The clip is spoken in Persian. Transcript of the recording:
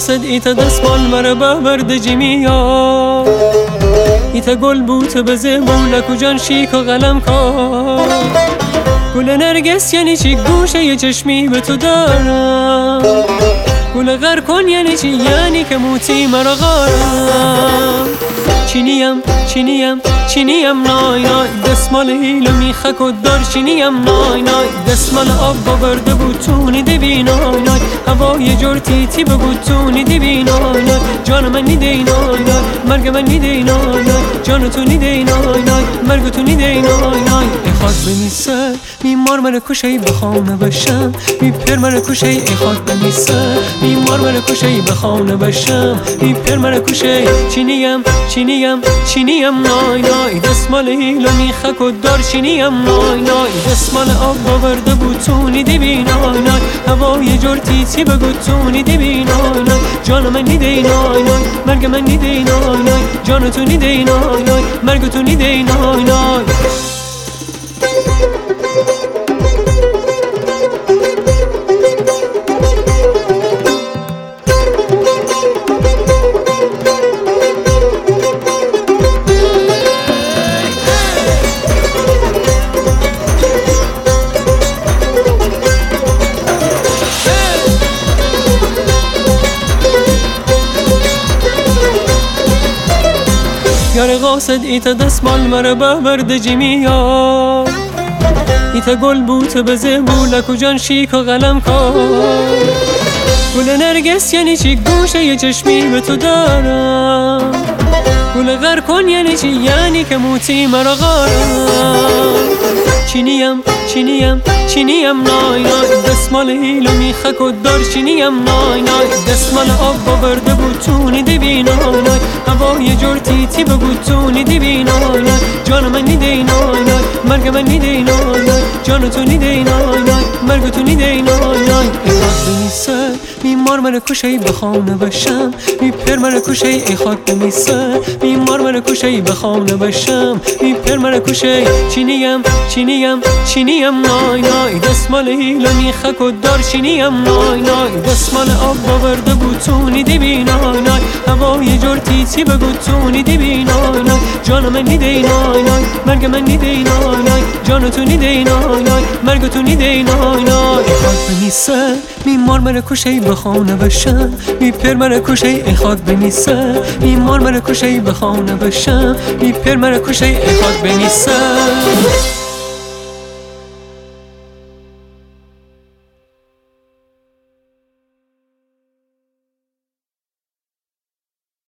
قاصد ایتا دستمال مرا برد جميع ایتا گل بوت بزه مولک و جان شیک و قلم کار گل نرگس یعنی چی گوشه یه چشمی به تو دارم گل غر کن یعنی چی یعنی که موتی مرا غارم چینیم نای نای دستمال هیلو میخک و دار چینیم نای نای دستمال آب باورده بود تونی دیوی نای نای هوای جور تیتی بگو تونی دیوی نای نای جان من نیده نای نای مرگ من نیده نای نای جان تو نیده نای نای مرگ تو نیده نای نای اخواد بمیسه میمار من کشهی بخانه بشم میپر من کشهی اخواد بمیسه میمار من کشهی بخانه بشم میپر من کشهی چینیم نای نای دستمال هیلو میخک و دار چینیم نای نای دستمال آب باورده بود تونی دیوی نای نای هوای جور تیتی بگو تونی دیوی نای نای جان من نیده نای نای مرگ من نیده نای نای جان تو نیده نای نای مرگ تو نیده نای نای یار قاصد ایتا دستمال مرا برد جميع ایتا گل بوت بزه مولک و جان شیک و قلم کار گل نرگس یعنی چی گوشه یه چشمی به تو دارم گل غر کن یعنی چی یعنی که موتی مرا غارم چینیم نای نای دستمال هیلو میخک و دار چینیم نای نای دستمال آب باورده بود تونی دیوی نای نای هوای جور تیتی بگو تونی دیوی نای نای جان من نیده نای نای مرگ من نیده نای نای جان تو نیده نای نای مرگ تو نیده نای نای اخواد بمیسه میمار من کشهی بخانه بشم میپر من کشهی اخواد بمیسه میمار من کشهی بخانه بشم میپر من کشهی چینیم نای نای دستمال هیلو میخک و دار چینیم نای نای دستمال آب باورده بود تونی دیوی نای نای هوای جور تیتی بگو تونی دیوی نای نای جان من نیده نای نای مرگ من نیده نای نای جان تو نیده نای نای مرگ تو نیده نای نای اخواد بمیسه میمار من کشهی بخانه بشم میپر من کشهی اخواد بمیسه میمار من کشهی بخانه بشم میپر من کشهی اخواد بمیسه